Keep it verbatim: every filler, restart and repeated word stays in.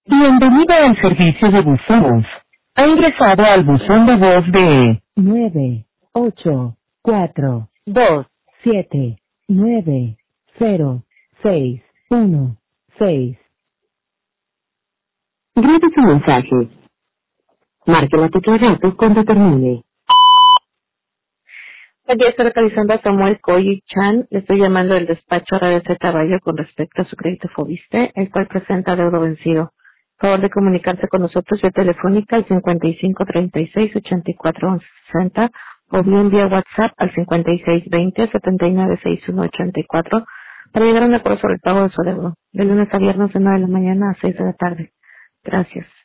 Bienvenido al servicio de buzón. Ha ingresado al buzón de voz de nueve ocho cuatro dos siete nueve cero seis uno seis. Grabe su mensaje. Marque la tecla gato cuando termine. Aquí está localizando a Samuel Koyi Chan. Le estoy llamando del despacho R D C Caballo con respecto a su crédito Fobiste, el cual presenta deuda vencido. Favor de comunicarse con nosotros vía telefónica al cincuenta y cinco treinta y seis ochenta y cuatro once sesenta o bien vía WhatsApp al cincuenta y seis veinte setenta y nueve sesenta y uno ochenta y cuatro para llegar a un acuerdo sobre el pago de su deuda, de lunes a viernes de nueve de la mañana a seis de la tarde. Gracias.